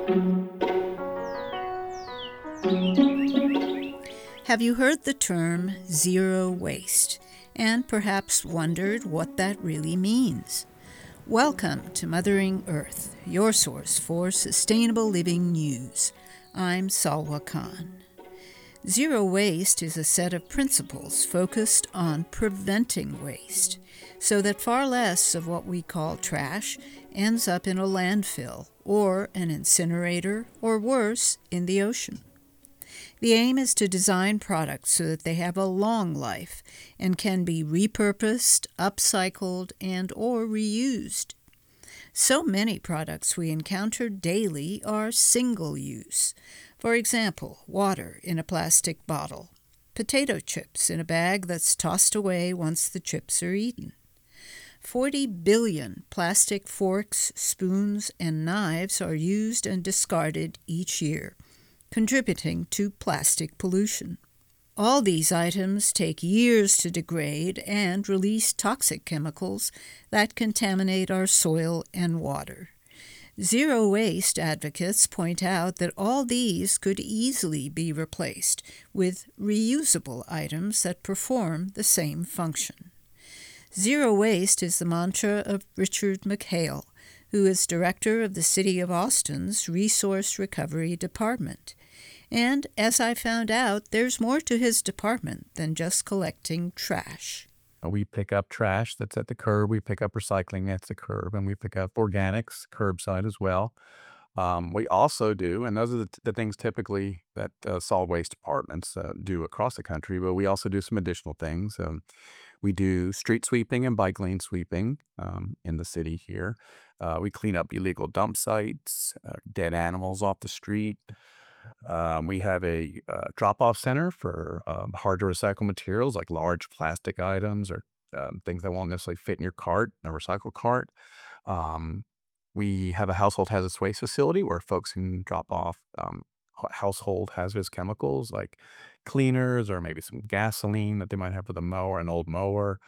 Have you heard the term zero waste and perhaps wondered what that really means? Welcome to Mothering Earth, your source for sustainable living news. I'm Salwa Khan. Zero waste is a set of principles focused on preventing waste so that far less of what we call trash ends up in a landfill or an incinerator or worse, in the ocean. The aim is to design products so that they have a long life and can be repurposed, upcycled, and or reused. So many products we encounter daily are single use. For example, water in a plastic bottle, potato chips in a bag that's tossed away once the chips are eaten. 40 billion plastic forks, spoons, and knives are used and discarded each year, contributing to plastic pollution. All these items take years to degrade and release toxic chemicals that contaminate our soil and water. Zero waste advocates point out that all these could easily be replaced with reusable items that perform the same function. Zero waste is the mantra of Richard McHale, who is director of the City of Austin's Resource Recovery Department. And as I found out, there's more to his department than just collecting trash. We pick up trash that's at the curb. We pick up recycling at the curb, and we pick up organics curbside as well. We also do, and those are the things typically that solid waste departments do across the country, but we also do some additional things. We do street sweeping and bike lane sweeping in the city here. We clean up illegal dump sites, dead animals off the street. We have a drop-off center for hard to recycle materials like large plastic items or things that won't necessarily fit in your cart, a recycle cart. Um, we have a household hazardous waste facility where folks can drop off household hazardous chemicals like cleaners or maybe some gasoline that they might have with a mower, an old mower,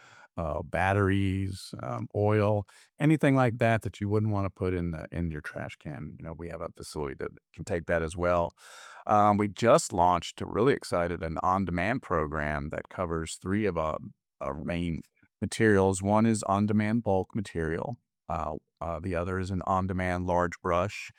batteries, oil, anything like that that you wouldn't want to put in your trash can. We have a facility that can take that as well. We just launched, really excited, an on-demand program that covers three of our main materials. One is on-demand bulk material. The other is an on-demand large brush,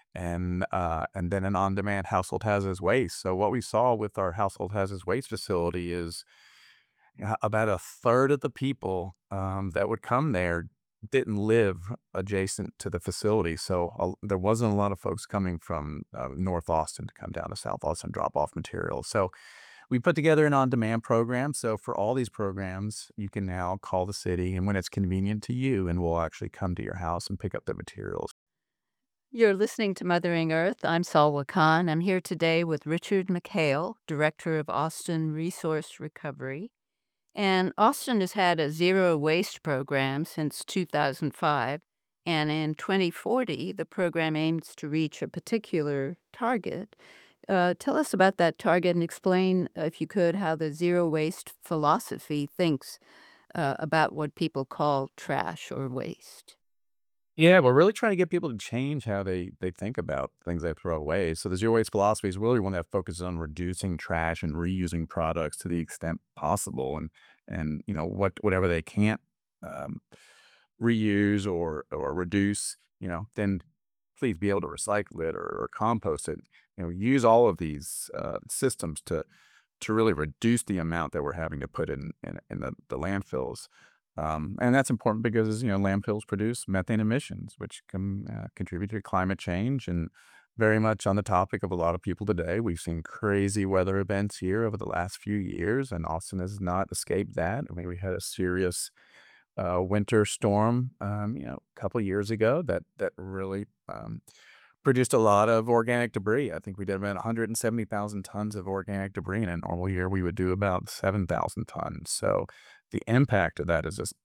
and then an on-demand household hazardous waste. So what we saw with our household hazardous waste facility is about a third of the people that would come there didn't live adjacent to the facility. So there wasn't a lot of folks coming from North Austin to come down to South Austin, drop off materials. So we put together an on-demand program. So for all these programs, you can now call the city, and when it's convenient to you, and we'll actually come to your house and pick up the materials. You're listening to Mothering Earth. I'm Salwa Khan. I'm here today with Richard McHale, Director of Austin Resource Recovery. And Austin has had a zero waste program since 2005. And in 2040, the program aims to reach a particular target. Tell us about that target and explain, if you could, how the zero waste philosophy thinks about what people call trash or waste. Yeah, we're really trying to get people to change how they think about things they throw away. So the zero waste philosophy is really one that focuses on reducing trash and reusing products to the extent possible, and whatever they can't um, reuse or reduce, then please be able to recycle it or compost it. Use all of these systems to really reduce the amount that we're having to put in the landfills. And that's important because, landfills produce methane emissions, which can contribute to climate change. And very much on the topic of a lot of people today, we've seen crazy weather events here over the last few years, and Austin has not escaped that. I mean, we had a serious winter storm, a couple years ago that really produced a lot of organic debris. I think we did about 170,000 tons of organic debris. In a normal year, we would do about 7,000 tons. So the impact of that is just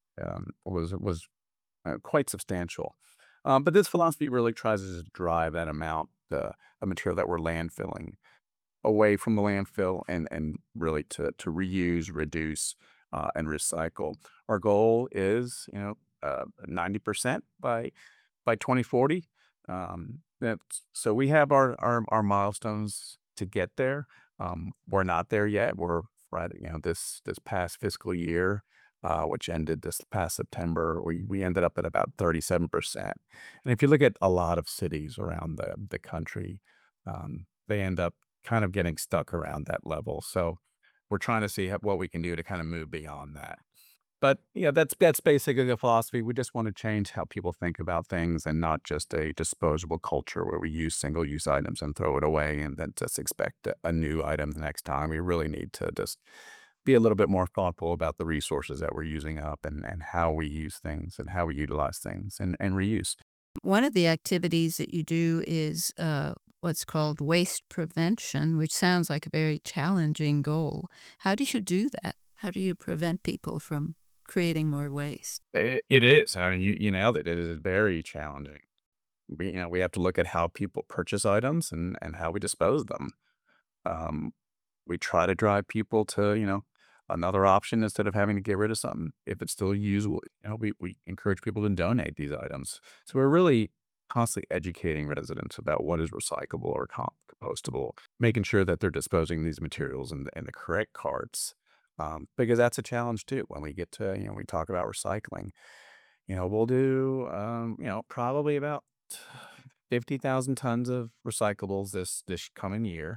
was quite substantial. But this philosophy really tries to drive that amount of material that we're landfilling away from the landfill and really to reuse, reduce, and recycle. Our goal is 90% by 2040. So we have our milestones to get there. We're not there yet. We're right, this past fiscal year, which ended this past September, we ended up at about 37%. And if you look at a lot of cities around the country, they end up kind of getting stuck around that level. So we're trying to see what we can do to kind of move beyond that. But yeah, that's basically the philosophy. We just want to change how people think about things and not just a disposable culture where we use single use items and throw it away and then just expect a new item the next time. We really need to just be a little bit more thoughtful about the resources that we're using up and how we use things and how we utilize things and reuse. One of the activities that you do is what's called waste prevention, which sounds like a very challenging goal. How do you do that? How do you prevent people from creating more waste? It is. I mean, you nailed it. It is very challenging. We have to look at how people purchase items and how we dispose of them. Um, we try to drive people to, another option instead of having to get rid of something. If it's still usable, we encourage people to donate these items. So we're really constantly educating residents about what is recyclable or compostable, making sure that they're disposing these materials in the correct carts. Because that's a challenge too. When we get to, we talk about recycling, we'll do, probably about 50,000 tons of recyclables this coming year.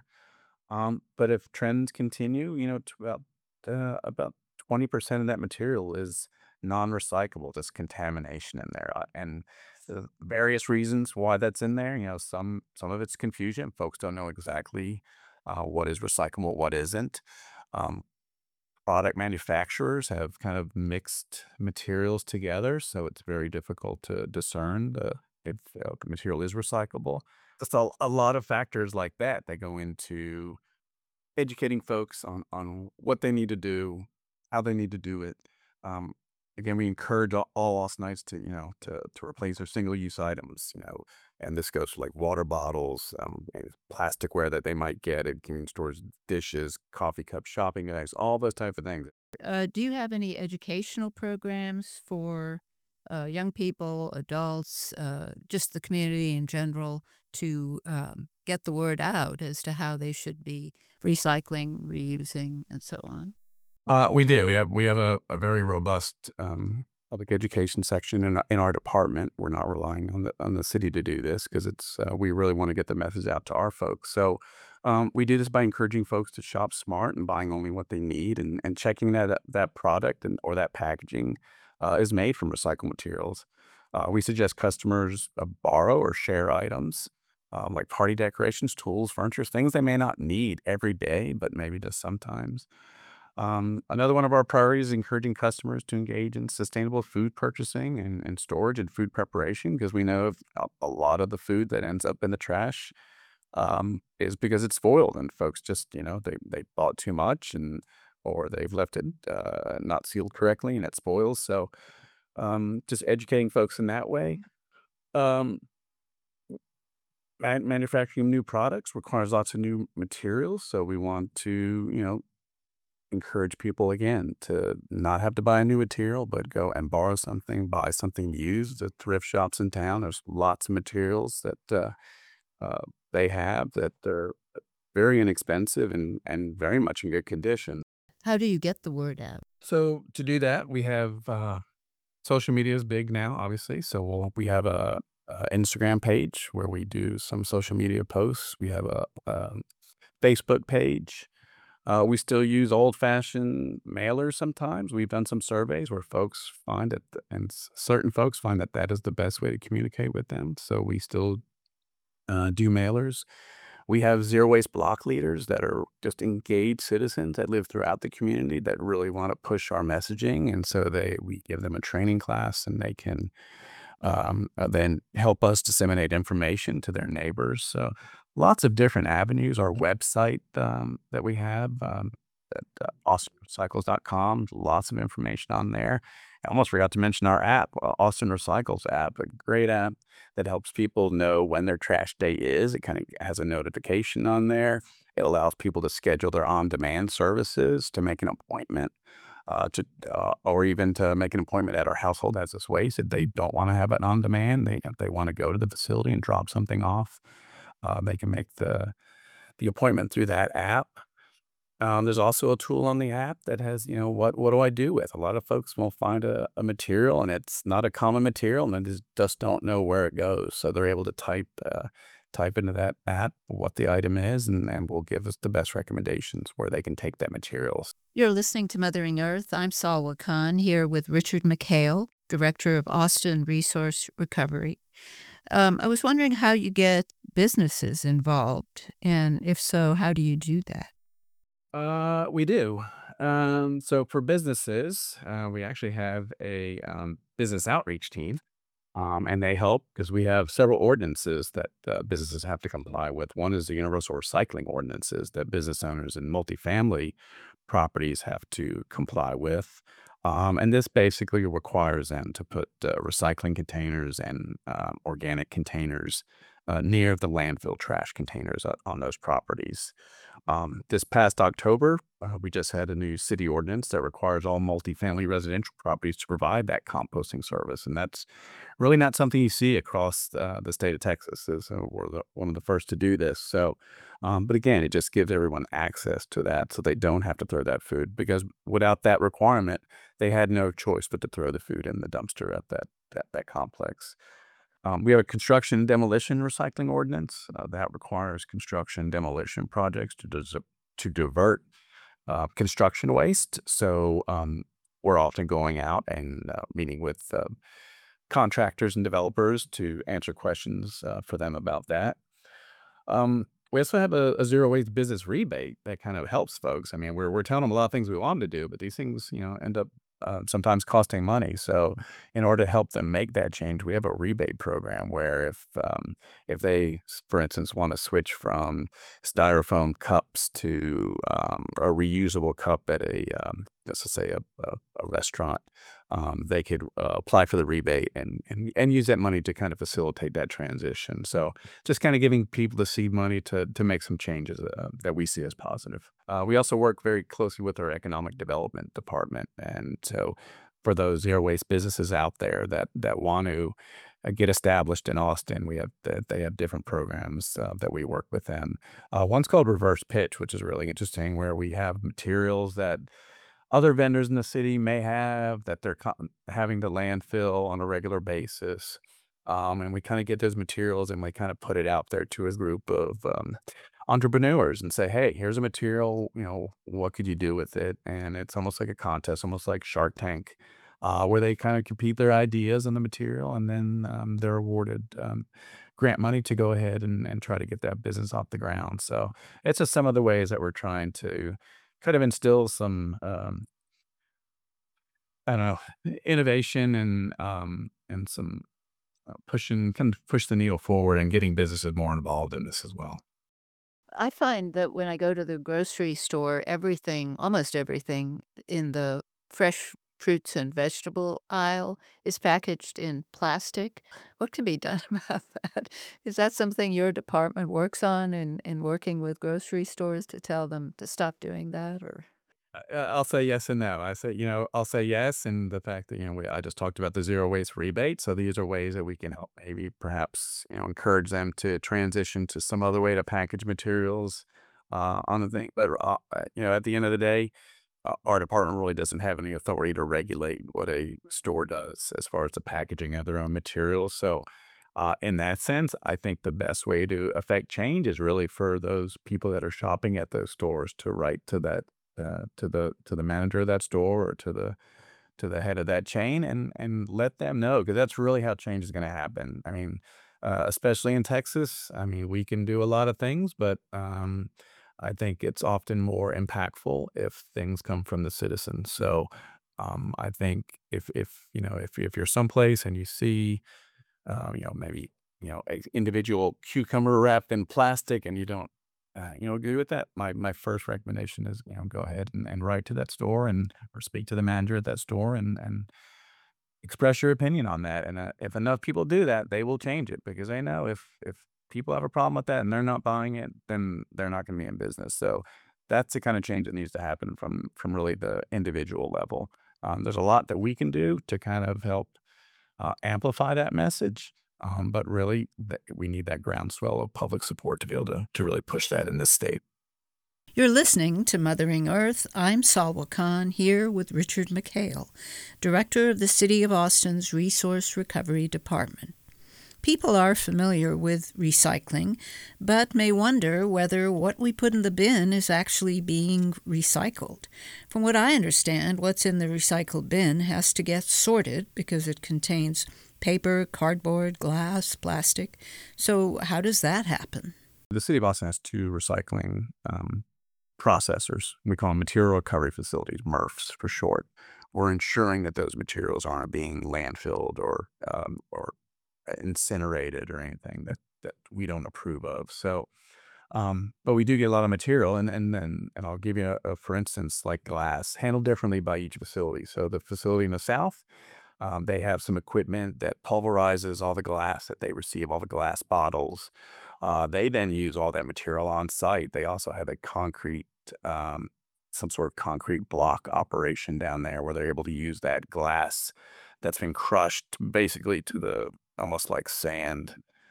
But if trends continue, to about 20% of that material is non-recyclable, just contamination in there, and various reasons why that's in there. Some of it's confusion. Folks don't know exactly what is recyclable, what isn't. Um, Product manufacturers have kind of mixed materials together, so it's very difficult to discern if the material is recyclable. Just a lot of factors like that that go into educating folks on what they need to do, how they need to do it. Um, Again, we encourage all Austinites to to replace their single use items. And this goes for like water bottles, and plasticware that they might get at convenience stores, dishes, coffee cups, shopping bags, all those type of things. Do you have any educational programs for young people, adults, just the community in general to get the word out as to how they should be recycling, reusing, and so on? We do. We have a very robust public education section in our department. We're not relying on the city to do this because it's we really want to get the message out to our folks. So we do this by encouraging folks to shop smart and buying only what they need and checking that product or that packaging is made from recycled materials. We suggest customers borrow or share items. Like party decorations, tools, furniture, things they may not need every day, but maybe just sometimes. Another one of our priorities is encouraging customers to engage in sustainable food purchasing and storage and food preparation because we know a lot of the food that ends up in the trash is because it's spoiled and folks just they bought too much and or they've left it not sealed correctly and it spoils. So just educating folks in that way. Um, Manufacturing new products requires lots of new materials, so we want to encourage people again to not have to buy a new material, but go and borrow something, buy something used at thrift shops in town. There's lots of materials that they have that they're very inexpensive and very much in good condition. How do you get the word out? So to do that, we have social media is big now, obviously. So we have a Instagram page where we do some social media posts. We have a Facebook page. We still use old-fashioned mailers sometimes. We've done some surveys where folks find it, and certain folks find that that is the best way to communicate with them. So we still do mailers. We have zero waste block leaders that are just engaged citizens that live throughout the community that really want to push our messaging, and so we give them a training class, and they can then help us disseminate information to their neighbors. So lots of different avenues. Our website that we have at austinrecycles.com, lots of information on there. I almost forgot to mention our app, Austin Recycles app, a great app that helps people know when their trash day is. It kind of has a notification on there. It allows people to schedule their on-demand services to make an appointment. or even to make an appointment at our household hazardous waste. If they don't want to have it on demand, if they want to go to the facility and drop something off, they can make the appointment through that app. There's also a tool on the app that has, what do I do with? A lot of folks will find a material and it's not a common material and they just don't know where it goes. So they're able to type into that app what the item is and will give us the best recommendations where they can take that materials. You're listening to Mothering Earth. I'm Salwa Khan here with Richard McHale, Director of Austin Resource Recovery. I was wondering how you get businesses involved, and if so, how do you do that? We do. So for businesses, we actually have a business outreach team, and they help because we have several ordinances that businesses have to comply with. One is the universal recycling ordinances that business owners in multifamily properties have to comply with. And this basically requires them to put recycling containers and organic containers near the landfill trash containers on those properties. This past October, we just had a new city ordinance that requires all multifamily residential properties to provide that composting service, and that's really not something you see across the state of Texas. We're one of the first to do this. So, but again, it just gives everyone access to that, so they don't have to throw that food. Because without that requirement, they had no choice but to throw the food in the dumpster at that complex. We have a construction demolition recycling ordinance that requires construction demolition projects to divert construction waste. So we're often going out and meeting with contractors and developers to answer questions for them about that. We also have a zero waste business rebate that kind of helps folks. I mean, we're telling them a lot of things we want them to do, but these things, end up sometimes costing money. So, in order to help them make that change, we have a rebate program where if they, for instance, want to switch from styrofoam cups to a reusable cup at let's just say a restaurant, they could apply for the rebate and use that money to kind of facilitate that transition. So just kind of giving people the seed money to make some changes that we see as positive. We also work very closely with our economic development department, and so for those zero waste businesses out there that want to get established in Austin, they have different programs that we work with them. One's called Reverse Pitch, which is really interesting, where we have materials that other vendors in the city may have that they're having to landfill on a regular basis. And we kind of get those materials and we kind of put it out there to a group of entrepreneurs and say, hey, here's a material, what could you do with it? And it's almost like a contest, almost like Shark Tank, where they kind of compete their ideas on the material and then they're awarded grant money to go ahead and try to get that business off the ground. So it's just some of the ways that we're trying to kind of instill some, I don't know, innovation and some kind of push the needle forward and getting businesses more involved in this as well. I find that when I go to the grocery store, almost everything in the fresh fruits and vegetable aisle is packaged in plastic. What can be done about that? Is that something your department works on in working with grocery stores to tell them to stop doing that or? I'll say yes and no. I'll say yes, and the fact that I just talked about the zero waste rebate. So these are ways that we can help, maybe perhaps encourage them to transition to some other way to package materials on the thing. But at the end of the day, our department really doesn't have any authority to regulate what a store does as far as the packaging of their own materials. So, in that sense, I think the best way to affect change is really for those people that are shopping at those stores to write to that to the manager of that store or to the head of that chain and let them know because that's really how change is going to happen. I mean, especially in Texas. I mean, we can do a lot of things, but I think it's often more impactful if things come from the citizens. So I think if you're someplace and you see maybe a individual cucumber wrapped in plastic and you don't agree with that, my first recommendation is go ahead and write to that store and or speak to the manager at that store and express your opinion on that. And if enough people do that, they will change it because they know if people have a problem with that and they're not buying it, then they're not going to be in business. So That's the kind of change that needs to happen from really the individual level. There's a lot that we can do to kind of help amplify that message, but really we need that groundswell of public support to be able to really push that in this state. You're listening to Mothering Earth. I'm Salwa Khan here with Richard McHale, Director of the City of Austin's Resource Recovery Department. People are familiar with recycling, but may wonder whether what we put in the bin is actually being recycled. From what I understand, what's in the recycled bin has to get sorted because it contains paper, cardboard, glass, plastic. So how does that happen? The city of Austin has two recycling processors. We call them material recovery facilities, MRFs for short. We're ensuring that those materials aren't being landfilled or incinerated or anything that we don't approve of. So, but we do get a lot of material, and I'll give you for instance, like glass, handled differently by each facility. So the facility in the south, they have some equipment that pulverizes all the glass that they receive, all the glass bottles. They then use all that material on site. They also have a some sort of concrete block operation down there where they're able to use that glass that's been crushed basically to the almost like sand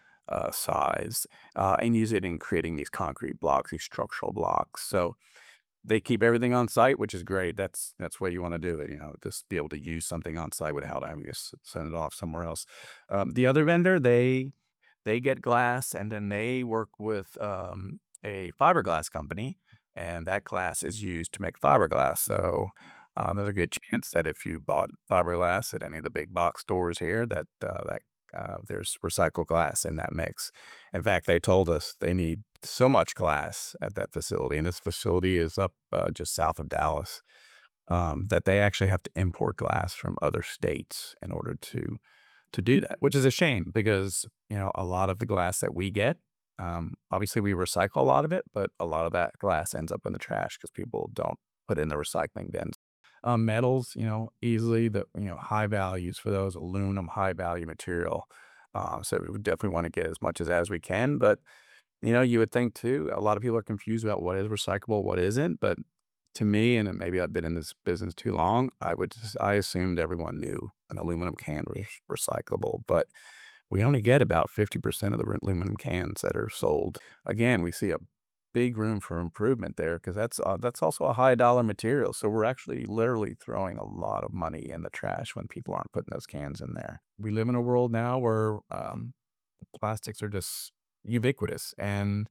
size, and use it in creating these concrete blocks, these structural blocks. So they keep everything on site, which is great. That's where you want to do it, just be able to use something on site without having to send it off somewhere else. The other vendor, they get glass and then they work with a fiberglass company, and that glass is used to make fiberglass. So there's a good chance that if you bought fiberglass at any of the big box stores here, that there's recycled glass in that mix. In fact, they told us they need so much glass at that facility, and this facility is up just south of Dallas, that they actually have to import glass from other states in order to do that, which is a shame because a lot of the glass that we get, obviously we recycle a lot of it, but a lot of that glass ends up in the trash because people don't put it in the recycling bins. Metals, easily high values for those, aluminum, high value material. So we would definitely want to get as much as we can. But, you would think too, a lot of people are confused about what is recyclable, what isn't. But to me, and maybe I've been in this business too long, I assumed everyone knew an aluminum can was recyclable. But we only get about 50% of the aluminum cans that are sold. Again, we see a big room for improvement there because that's also a high dollar material. So we're actually literally throwing a lot of money in the trash when people aren't putting those cans in there. We live in a world now where plastics are just ubiquitous, and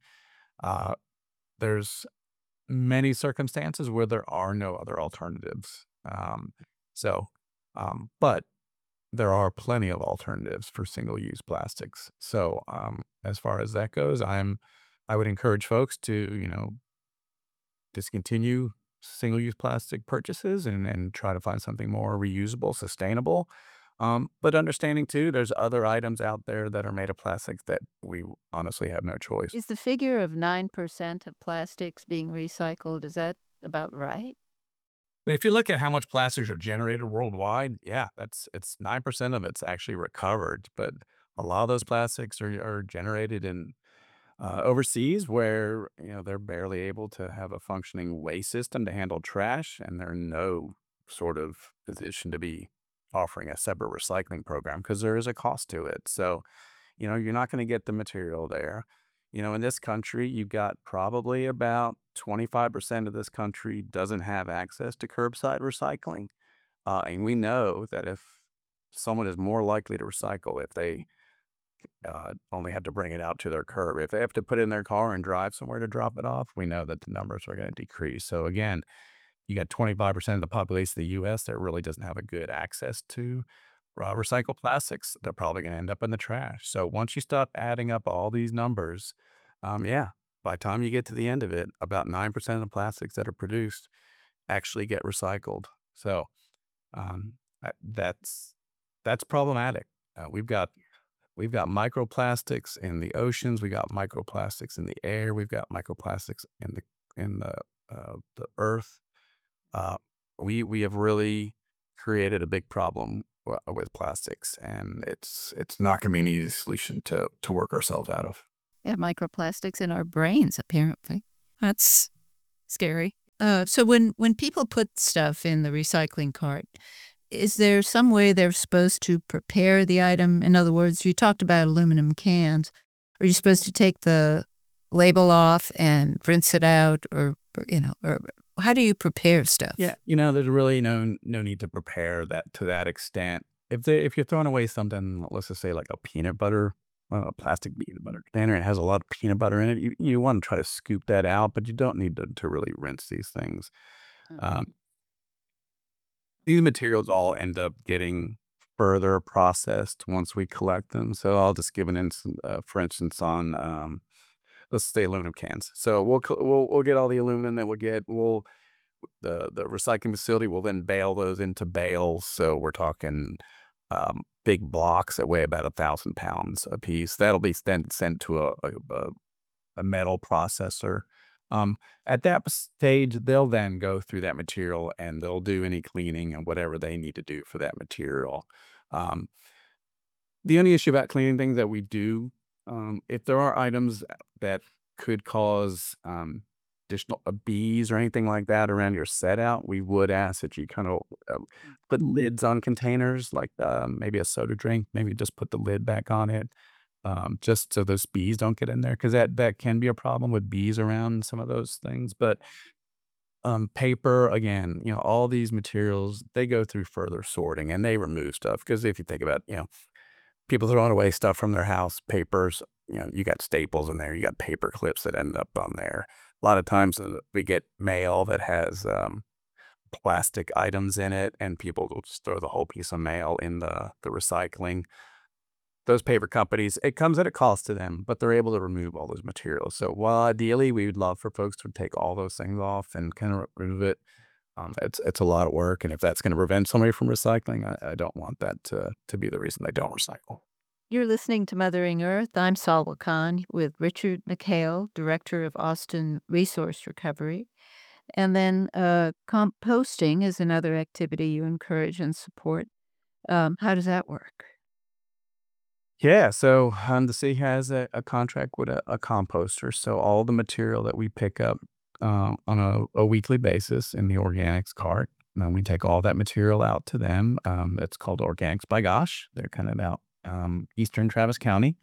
there's many circumstances where there are no other alternatives. So, but there are plenty of alternatives for single-use plastics. So, as far as that goes, I would encourage folks to, discontinue single-use plastic purchases and try to find something more reusable, sustainable. But understanding too, there's other items out there that are made of plastics that we honestly have no choice. Is the figure of 9% of plastics being recycled, is that about right? If you look at how much plastics are generated worldwide, yeah, it's 9% of it's actually recovered, but a lot of those plastics are generated in overseas where they're barely able to have a functioning waste system to handle trash, and they're in no sort of position to be offering a separate recycling program because there is a cost to it. So you're not going to get the material there. In this country, you've got probably about 25% of this country doesn't have access to curbside recycling. And we know that if someone is more likely to recycle if they only have to bring it out to their curb. If they have to put it in their car and drive somewhere to drop it off, we know that the numbers are going to decrease. So again, you got 25% of the population of the U.S. that really doesn't have a good access to recycled plastics. They're probably going to end up in the trash. So once you start adding up all these numbers, yeah, by the time you get to the end of it, about 9% of the plastics that are produced actually get recycled. So that's problematic. We've got microplastics in the oceans. We got microplastics in the air. We've got microplastics in the earth. We have really created a big problem with plastics, and it's not going to be an easy solution to work ourselves out of. Yeah, microplastics in our brains, apparently. That's Scary. So when people put stuff in the recycling cart, is there some way they're supposed to prepare the item? In other words, you talked about aluminum cans. Are you supposed to take the label off and rinse it out, or how do you prepare stuff? Yeah, there's really no need to prepare that to that extent. If you're throwing away something, let's just say like a peanut butter, a plastic peanut butter container, it has a lot of peanut butter in it. You want to try to scoop that out, but you don't need to really rinse these things. Mm. Um, these materials all end up getting further processed once we collect them. So I'll just give an instance, for instance, on let's say aluminum cans. So we'll get all the aluminum that we'll the recycling facility will then bale those into bales. So we're talking big blocks that weigh about 1,000 pounds a piece. That'll be then sent to a metal processor. At that stage, they'll then go through that material and they'll do any cleaning and whatever they need to do for that material. Um, the only issue about cleaning things that we do, if there are items that could cause additional bees or anything like that around your set out, we would ask that you kind of put lids on containers, like maybe a soda drink, maybe just put the lid back on it, just so those bees don't get in there, because that can be a problem with bees around some of those things. But paper, again, all these materials, they go through further sorting and they remove stuff. Because if you think about, people throwing away stuff from their house, papers, you got staples in there, you got paper clips that end up on there. A lot of times we get mail that has plastic items in it, and people will just throw the whole piece of mail in the recycling. Those paper companies, it comes at a cost to them, but they're able to remove all those materials. So while ideally we would love for folks to take all those things off and kind of remove it, it's a lot of work. And if that's going to prevent somebody from recycling, I don't want that to be the reason they don't recycle. You're listening to Mothering Earth. I'm Salwa Khan with Richard McHale, Director of Austin Resource Recovery. And then composting is another activity you encourage and support. How does that work? Yeah, so the city has a contract with a composter. So all the material that we pick up on a weekly basis in the organics cart, we take all that material out to them. It's called Organics by Gosh. They're kind of out eastern Travis County.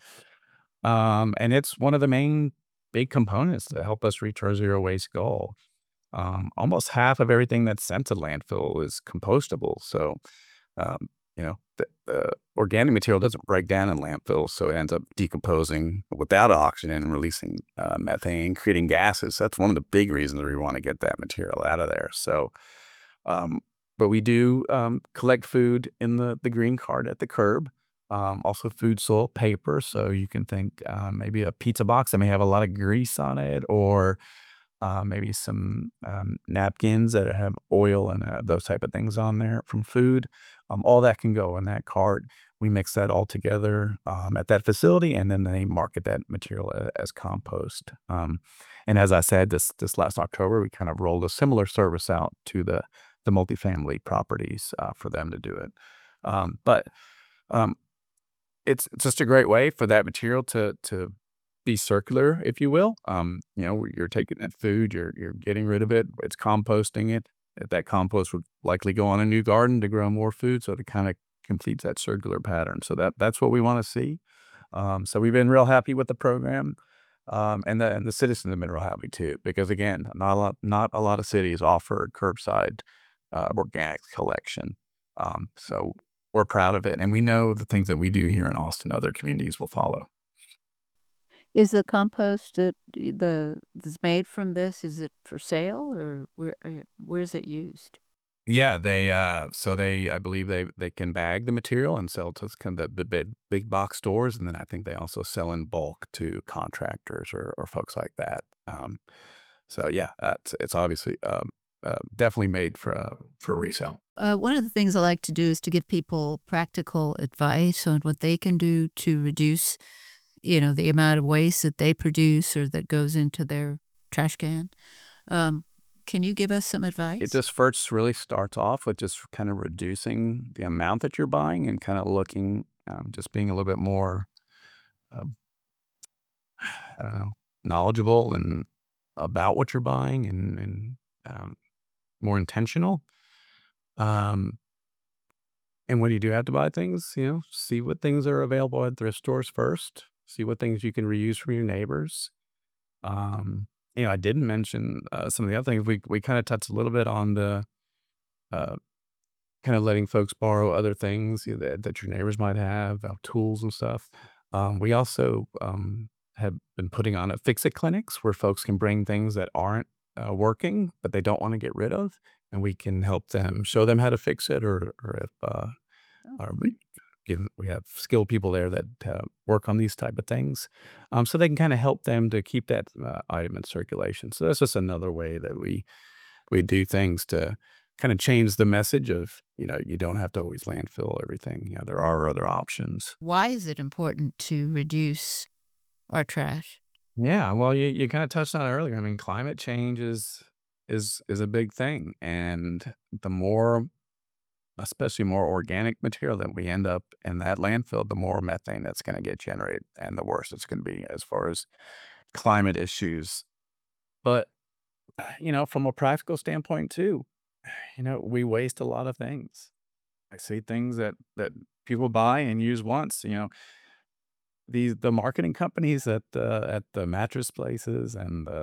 And it's one of the main big components to help us reach our zero waste goal. Almost half of everything that's sent to landfill is compostable. So the organic material doesn't break down in landfills, so it ends up decomposing without oxygen and releasing methane, creating gases. That's one of the big reasons we want to get that material out of there. So, but we do collect food in the green cart at the curb. Also food, soil, paper. So you can think maybe a pizza box that may have a lot of grease on it, or maybe some napkins that have oil and those type of things on there from food. All that can go in that cart. We mix that all together at that facility, and then they market that material as compost. And as I said, this last October, we kind of rolled a similar service out to the multifamily properties for them to do it. But it's just a great way for that material to be circular, if you will. You're taking that food, you're getting rid of it, it's composting it. That compost would likely go on a new garden to grow more food, so it kind of completes that circular pattern. So that's what we want to see. So we've been real happy with the program, and the citizens have been real happy too, because again, not a lot of cities offer curbside organic collection. So we're proud of it, and we know the things that we do here in Austin, other communities will follow. Is the compost that's made from this, is it for sale, or where's it used? Yeah, I believe they can bag the material and sell to kind of the big box stores, and then I think they also sell in bulk to contractors or folks like that. So yeah, it's obviously definitely made for resale. One of the things I like to do is to give people practical advice on what they can do to reduce, the amount of waste that they produce or that goes into their trash can. Can you give us some It advice? just first really starts off with just kind of reducing the amount that you're buying and kind of looking, just being a little bit more, uh, I don't know, knowledgeable and about what you're buying and more intentional. Um, and when you do have to buy things, see what things are available at thrift stores first. See what things you can reuse from your neighbors. Um, I didn't mention some of the other things. We kind of touched a little bit on the uh, kind of letting folks borrow other things that your neighbors might have, tools and stuff. We also have been putting on a fix-it clinics where folks can bring things that aren't working, but they don't want to get rid of, and we can help them, show them how to fix it, or if or we have skilled people there that work on these type of things, so they can kind of help them to keep that item in circulation. So that's just another way that we do things to kind of change the message of, you don't have to always landfill everything. There are other options. Why is it important to reduce our trash? Yeah, well, you kind of touched on it earlier. I mean, climate change is a big thing, and the more, especially more organic material that we end up in that landfill, the more methane that's going to get generated, and the worse it's going to be as far as climate issues. But from a practical standpoint too, we waste a lot of things. I see things that people buy and use once. The marketing companies at the mattress places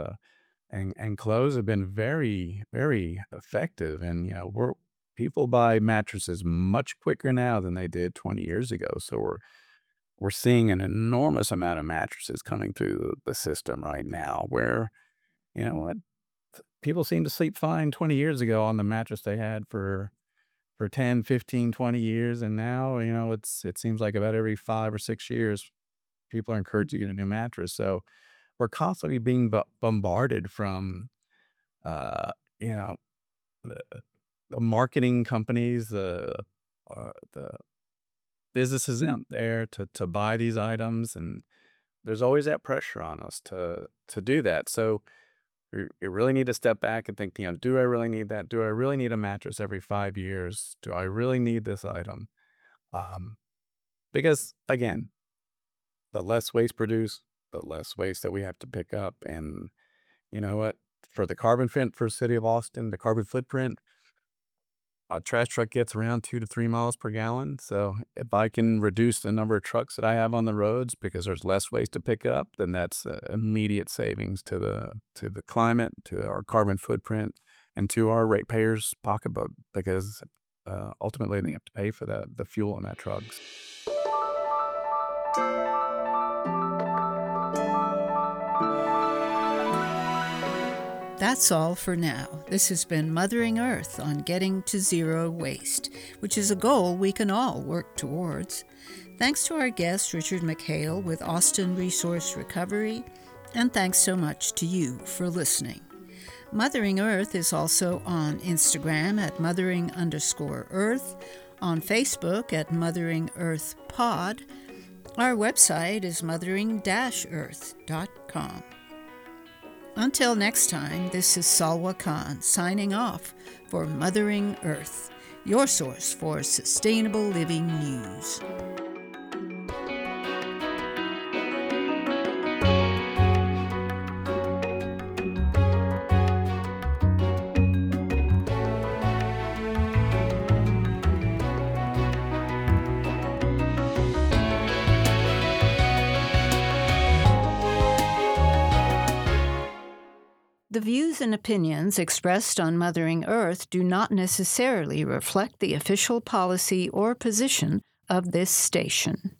and clothes have been very, very effective. And people buy mattresses much quicker now than they did 20 years ago. So we're seeing an enormous amount of mattresses coming through the system right now. Where what people seem to sleep fine 20 years ago on the mattress they had for 10, 15, 20 years. And now, it seems like about every 5 or 6 years, people are encouraged to get a new mattress. So we're constantly being bombarded from, uh, you know, the, the marketing companies, the businesses out there to buy these items. And there's always that pressure on us to do that. So you really need to step back and think, do I really need that? Do I really need a mattress every 5 years? Do I really need this item? Um, because again, the less waste produced, the less waste that we have to pick up. And you know what? For the carbon footprint for the city of Austin, the carbon footprint, a trash truck gets around 2 to 3 miles per gallon. So if I can reduce the number of trucks that I have on the roads because there's less waste to pick up, then that's immediate savings to the climate, to our carbon footprint, and to our ratepayers' pocketbook because ultimately they have to pay for the fuel in that trucks. That's all for now. This has been Mothering Earth on getting to zero waste, which is a goal we can all work towards. Thanks to our guest, Richard McHale with Austin Resource Recovery, and thanks so much to you for listening. Mothering Earth is also on Instagram at mothering_earth, on Facebook at Mothering Earth Pod. Our website is mothering-earth.com. Until next time, this is Salwa Khan signing off for Mothering Earth, your source for sustainable living news. The views and opinions expressed on Mothering Earth do not necessarily reflect the official policy or position of this station.